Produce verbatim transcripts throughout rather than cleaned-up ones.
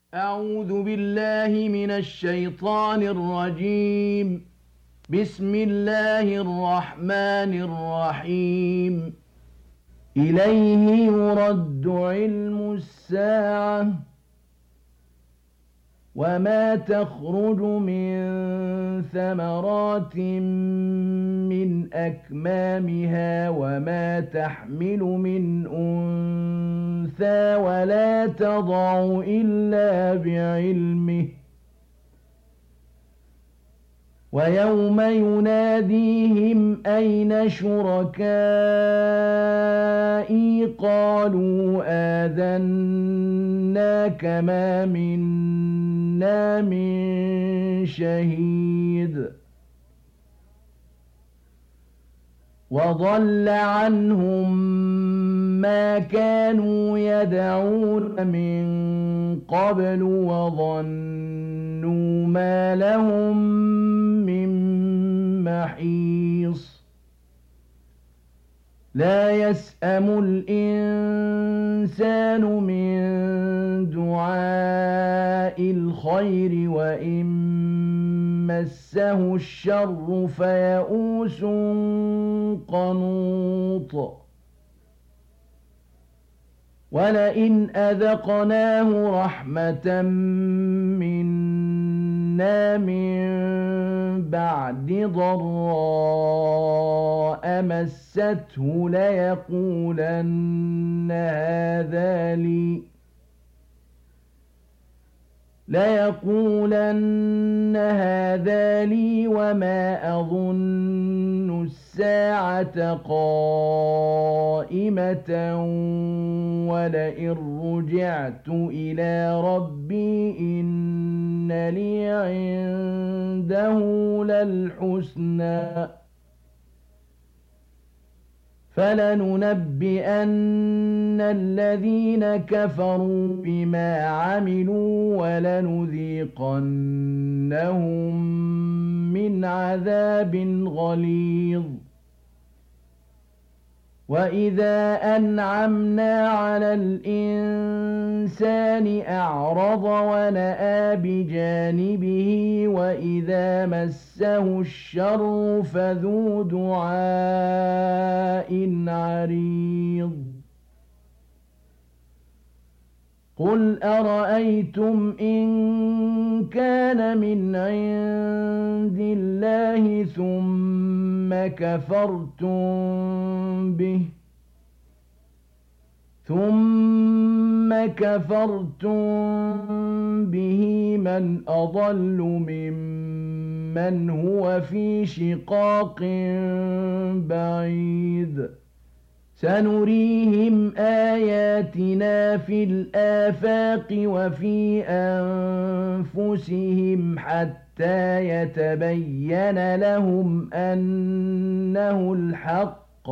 أعوذ بالله من الشيطان الرجيم. بسم الله الرحمن الرحيم. إليه يرد علم الساعة وما تخرج من ثمرات من أكمامها وما تحمل من أنثى ولا تضع إلا بعلمه ويوم يناديهم أين شركائي قالوا آذناك ما منا من شهيد وضل عنهم ما كانوا يدعون من قبل وظنوا ما لهم من محيص لا يسأم الإنسان من دعاء الخير وإن مسه الشر فيئوس قنوط ولئن أذقناه رحمة منا من بعد ضراء مسته ليقولن هذا لي ليقولن هذا لي وما أظن الساعة قائمة ولئن رجعت إلى ربي إن لي عنده للحسنى فلننبئن الذين كفروا بما عملوا ولنذيقنهم من عذاب غليظ وإذا أنعمنا على الإنسان أعرض ونأى بجانبه وإذا مسه الشر فذو دعاء عريض قل أرأيتم إن كان من عند الله ثم كفرتم به ثم كفرتم به من أضل ممن هو في شقاق بعيد سنريهم آياتنا في الآفاق وفي أنفسهم حتى يتبين لهم أنه الحق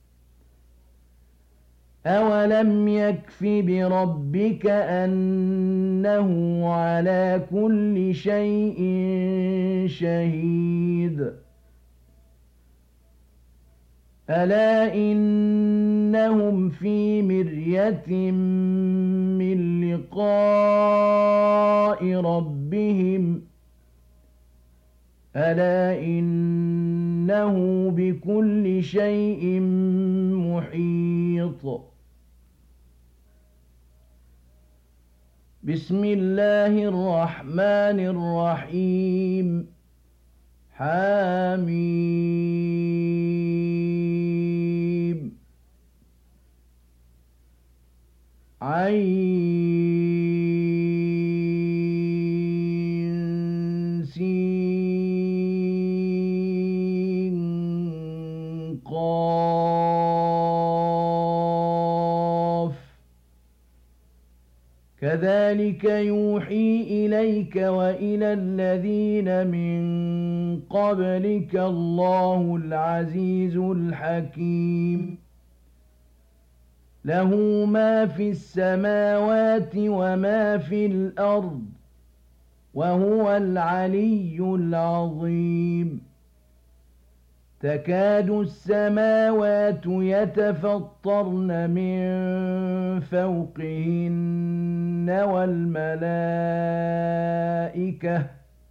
أولم يكف بربك أنه على كل شيء شهيد ألا إنهم في مرية من لقاء ربهم ألا إنه بكل شيء محيط بسم الله الرحمن الرحيم حميم عين سين قاف كذلك يوحي إليك وإلى الذين من قبلك الله العزيز الحكيم له ما في السماوات وما في الأرض وهو العلي العظيم تكاد السماوات يتفطرن من فوقهن والملائكة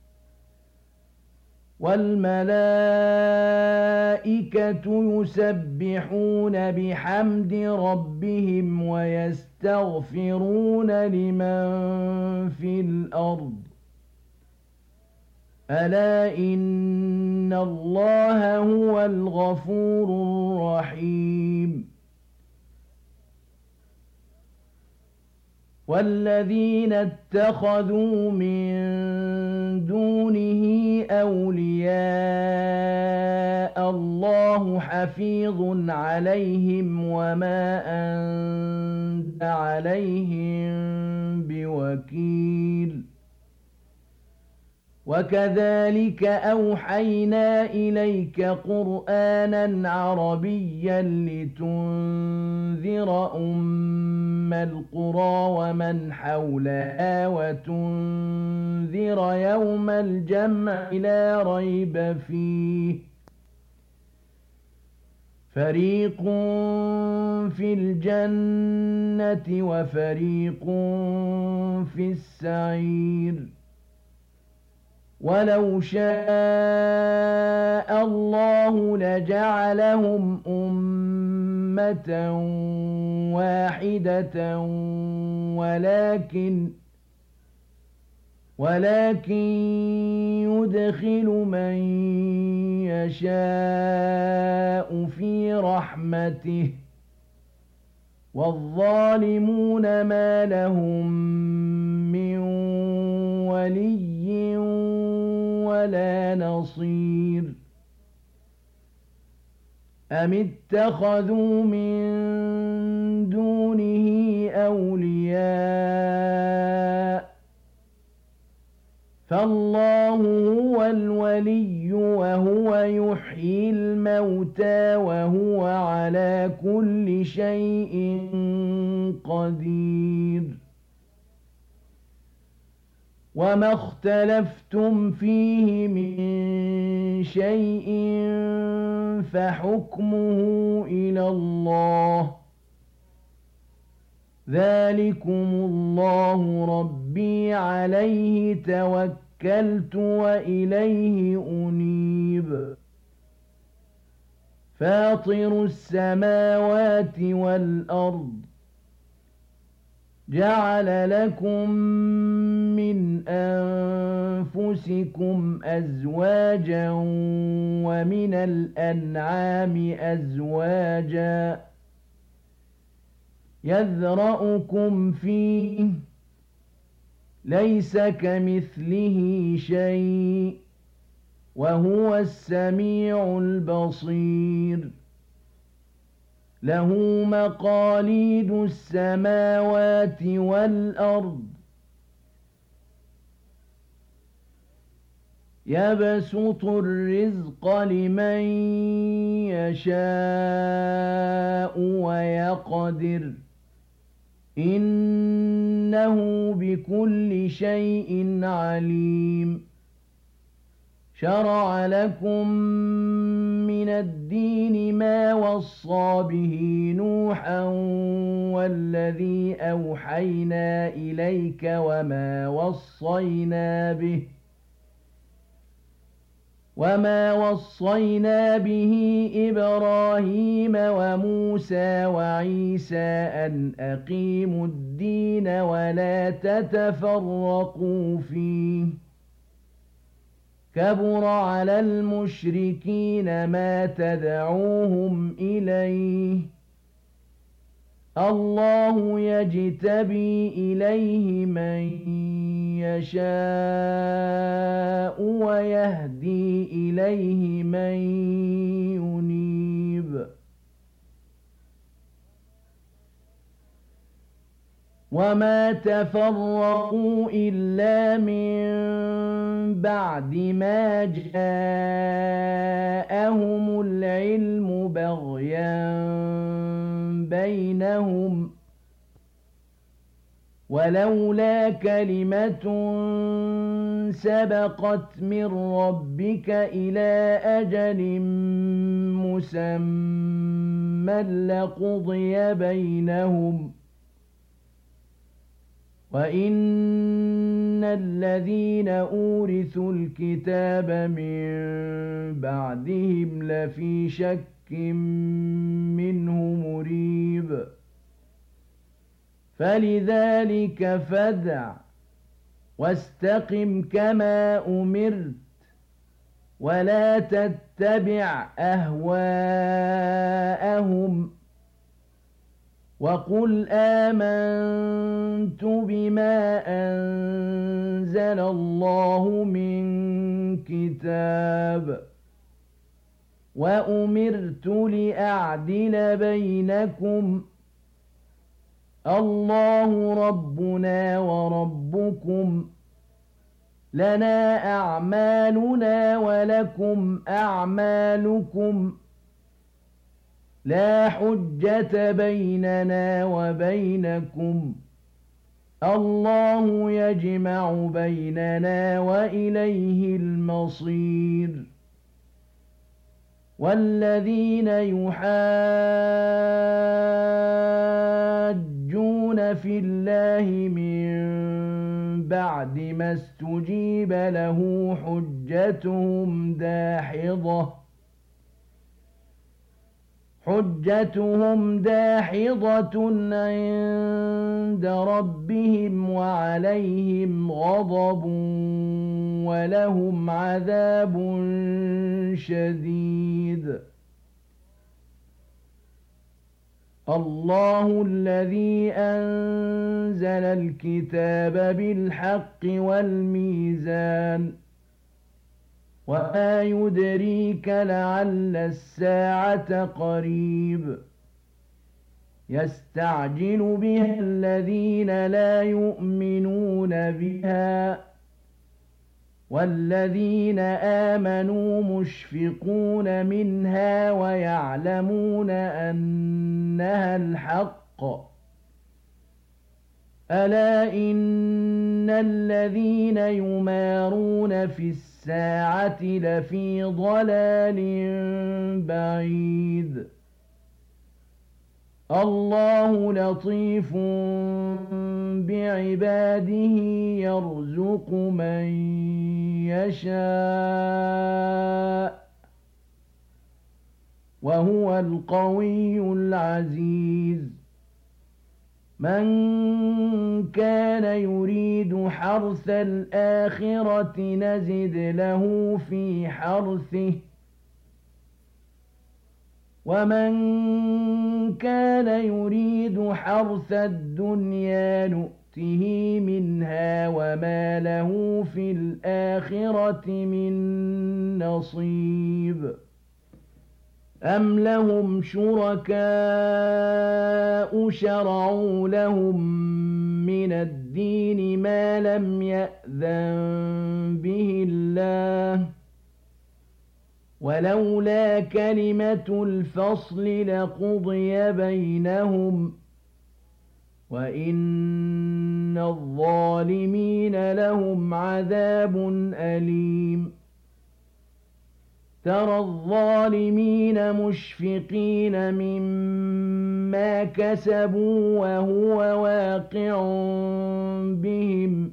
والملائكة يسبحون بحمد ربهم ويستغفرون لمن في الأرض ألا إن الله هو الغفور الرحيم والذين اتخذوا من دونه أولياء الله حفيظ عليهم وما أنت عليهم بوكيل وكذلك أوحينا إليك قرآنا عربيا لتنذر أم القرى ومن حولها وتنذر يوم الجمع لا ريب فيه فريق في الجنة وفريق في السعير ولو شاء الله لجعلهم أمة واحدة ولكن ولكن يدخل من يشاء في رحمته والظالمون ما لهم من ولي ولا نصير أم اتخذوا من دونه أولياء فالله هو الولي وهو يحيي الموتى وهو على كل شيء قدير وما اختلفتم فيه من شيء فحكمه إلى الله ذلكم الله ربي عليه توكلت وإليه أنيب فاطر السماوات والأرض جعل لكم من أنفسكم أزواجا ومن الأنعام أزواجا يذرأكم فيه ليس كمثله شيء وهو السميع البصير له مقاليد السماوات والأرض يبسط الرزق لمن يشاء ويقدر إنه بكل شيء عليم شرع لكم من الدين ما وصى به نوحا والذي أوحينا إليك وما وصينا به وما وصينا به إبراهيم وموسى وعيسى أن أقيموا الدين ولا تتفرقوا فيه كبر على المشركين ما تدعوهم إليه الله يجتبي إليه من يشاء ويهدي إليه من ينيب وما تفرقوا إلا من بعد ما جاءهم العلم بغيا بينهم ولولا كلمة سبقت من ربك إلى أجل مسمى لقضي بينهم وإن الذين أورثوا الكتاب من بعدهم لفي شك منه مريب فلذلك فادع واستقم كما أمرت ولا تتبع أهواءهم وقل آمنت بما أنزل الله من كتاب وأمرت لأعدل بينكم الله ربنا وربكم لنا أعمالنا ولكم أعمالكم لا حجة بيننا وبينكم الله يجمع بيننا وإليه المصير والذين يحاجون في الله من بعد ما استجيب له حجتهم داحضة حجتهم داحضة عند ربهم وعليهم غضب ولهم عذاب شديد الله الذي أنزل الكتاب بالحق والميزان وما يدريك لعل الساعة قريب يستعجل بها الذين لا يؤمنون بها والذين آمنوا مشفقون منها ويعلمون أنها الحق ألا إن الذين يمارون في الساعة لفي ضلال بعيد الله لطيف بعباده يرزق من يشاء وهو القوي العزيز من كان يريد حرث الآخرة نزد له في حرثه ومن كان يريد حرث الدنيا نؤته منها وما له في الآخرة من نصيب أم لهم شركاء شرعوا لهم من الدين ما لم يأذن به الله ولولا كلمة الفصل لقضي بينهم وإن الظالمين لهم عذاب أليم ترى الظالمين مشفقين مما كسبوا وهو واقع بهم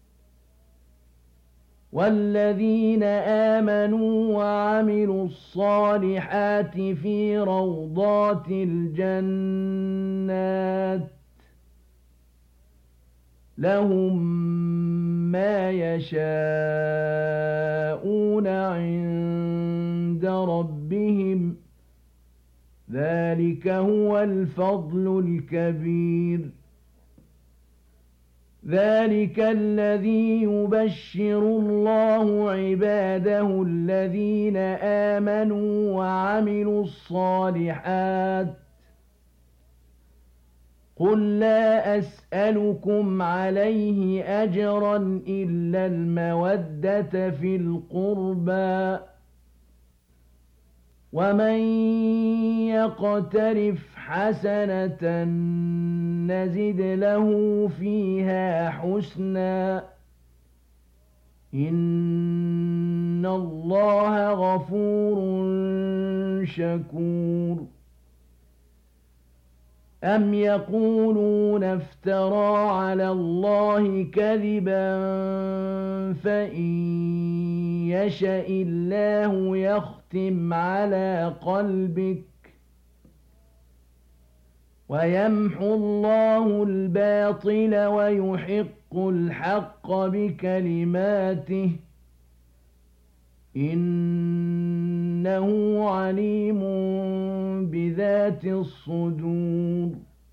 والذين آمنوا وعملوا الصالحات في روضات الجنات لهم ما يشاءون عند ربهم ذلك هو الفضل الكبير ذلك الذي يبشر الله عباده الذين آمنوا وعملوا الصالحات قل لا أسألكم عليه أجرا إلا المودة في القربى ومن يقترف حسنة نزد له فيها حسنا إن الله غفور شكور أم يقولون افترى على الله كذبا فإن يشأ الله يختم على قلبك ويمحو الله الباطل ويحق الحق بكلماته إنه عليم بذات الصدور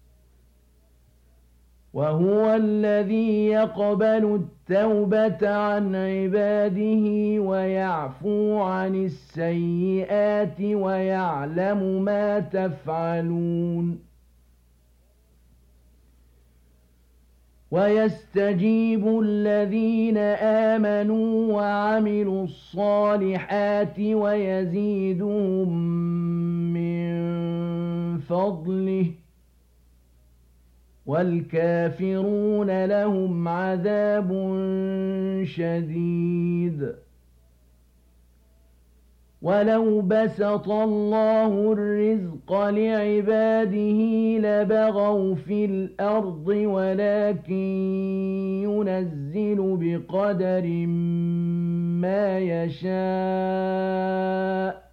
وهو الذي يقبل التوبة عن عباده ويعفو عن السيئات ويعلم ما تفعلون ويستجيب الذين آمنوا وعملوا الصالحات ويزيدهم من فضله والكافرون لهم عذاب شديد ولو بسط الله الرزق لعباده لبغوا في الأرض ولكن ينزل بقدر ما يشاء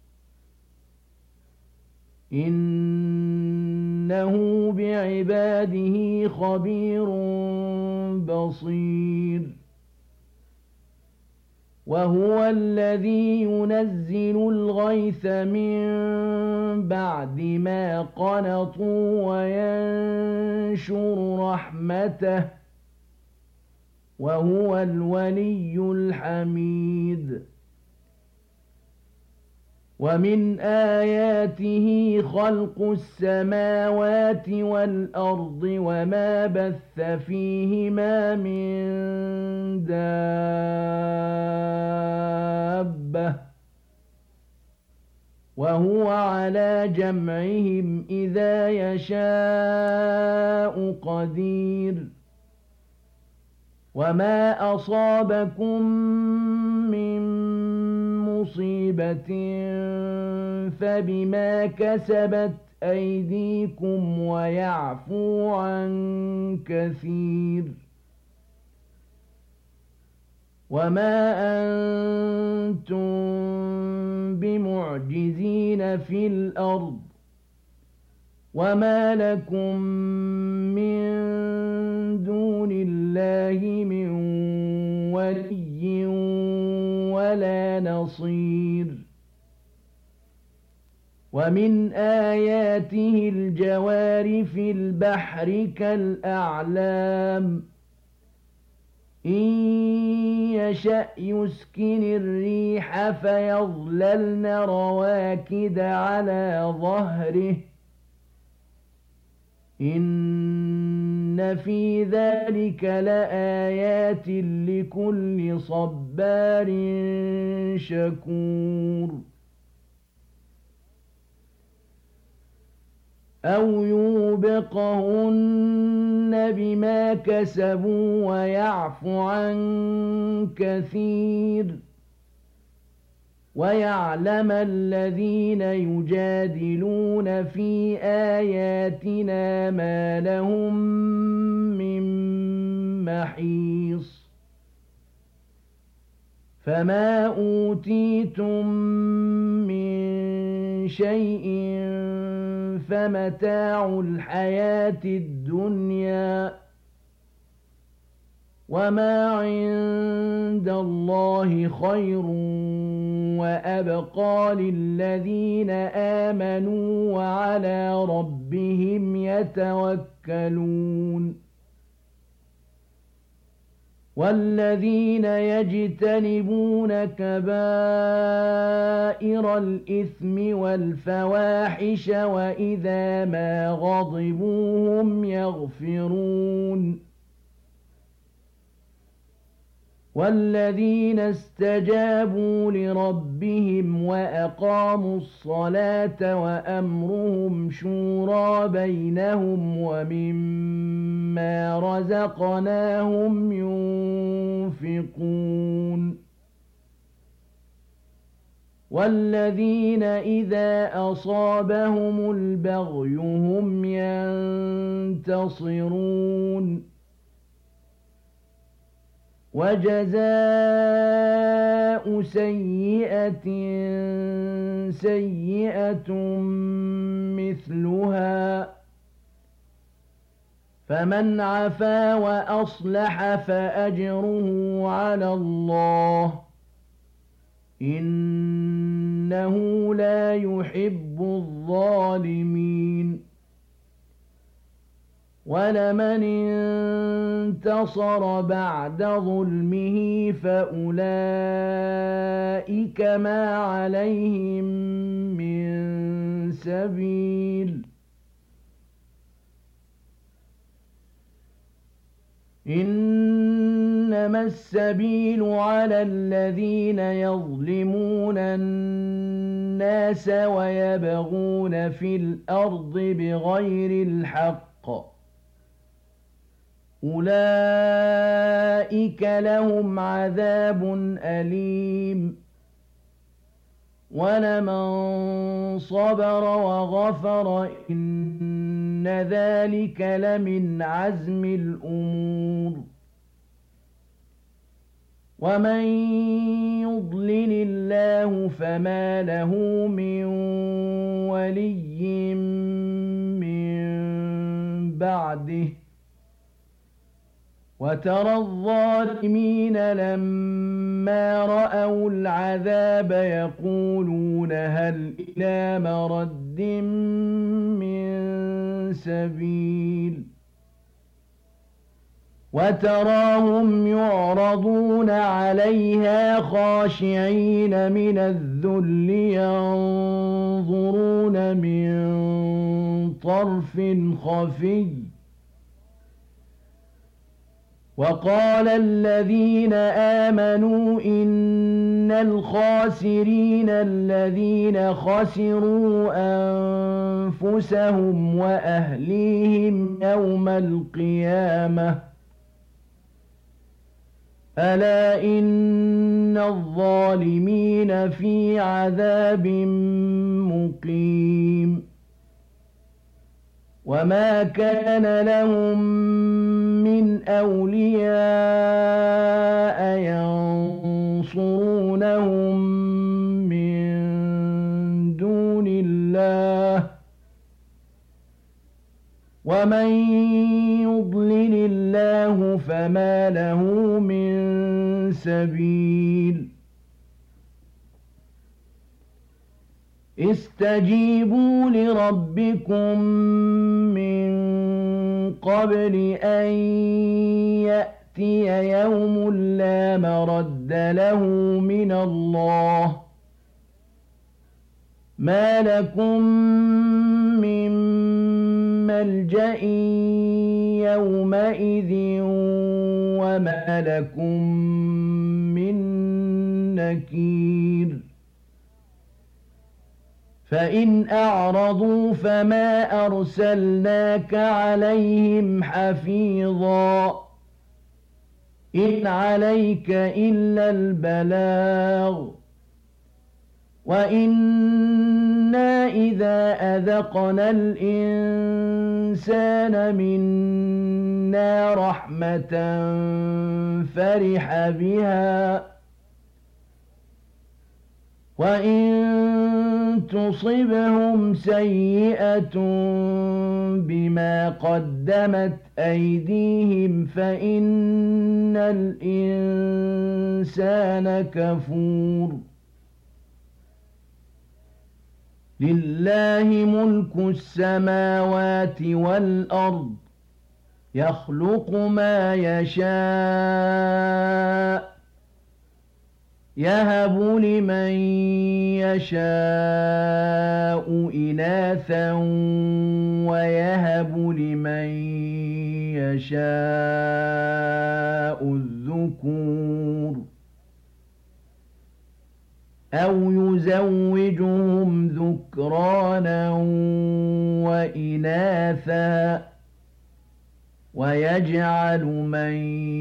إنه بعباده خبير بصير وهو الذي ينزل الغيث من بعد ما قنطوا وينشر رحمته وهو الولي الحميد ومن آياته خلق السماوات والأرض وما بث فيهما من دابة وهو على جمعهم إذا يشاء قدير وما أصابكم من مصيبة فبما كسبت أيديكم ويعفو عن كثير وما أنتم بمعجزين في الأرض وما لكم من دون الله من ولي ولا نصير ومن آياته الجوار في البحر كالأعلام إن يشأ يسكن الريح فيظللن رواكد على ظهره إن في ذلك لآيات لكل صبار شكور أو يوبقهن بما كسبوا ويعفو عن كثير ويعلم الذين يجادلون في آياتنا ما لهم من محيص فما أوتيتم من شيء فمتاع الحياة الدنيا وما عند الله خير وأبقى للذين آمنوا وعلى ربهم يتوكلون والذين يجتنبون كبائر الإثم والفواحش وإذا ما غضبوا هم يغفرون والذين استجابوا لربهم وأقاموا الصلاة وأمرهم شورى بينهم ومما رزقناهم ينفقون والذين إذا أصابهم البغي هم ينتصرون وجزاء سيئة سيئة مثلها فمن عفا وأصلح فأجره على الله إنه لا يحب الظالمين ولمن انتصر بعد ظلمه فأولئك ما عليهم من سبيل إنما السبيل على الذين يظلمون الناس ويبغون في الأرض بغير الحق أولئك لهم عذاب أليم ولمن صبر وغفر إن ذلك لمن عزم الأمور ومن يضلل الله فما له من ولي من بعده وترى الظالمين لما رأوا العذاب يقولون هل إلى مرد من سبيل وتراهم يعرضون عليها خاشعين من الذل ينظرون من طرف خفي وقال الذين آمنوا إن الخاسرين الذين خسروا أنفسهم وأهليهم يوم القيامة ألا إن الظالمين في عذاب مقيم وما كان لهم من أولياء ينصرونهم من دون الله ومن يضلل الله فما له من سبيل استجيبوا لربكم من قبل أن يأتي يوم لا مرد له من الله ما لكم من ملجأ يومئذ وما لكم من نكير فإن أعرضوا فما أرسلناك عليهم حفيظا إن عليك إلا البلاغ وإنا إذا أذقنا الإنسان منا رحمة فرح بها وإن تصبهم سيئة بما قدمت أيديهم فإن الإنسان كفور لله ملك السماوات والأرض يخلق ما يشاء يهب لمن يشاء إناثا ويهب لمن يشاء الذكور الذكور أو يزوجهم ذكرانا وإناثا ويجعل من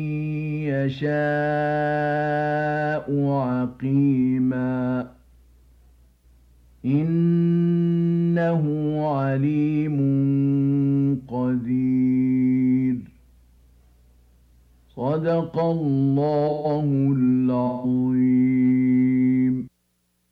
يشاء عقيما إنه عليم قدير صدق الله العظيم.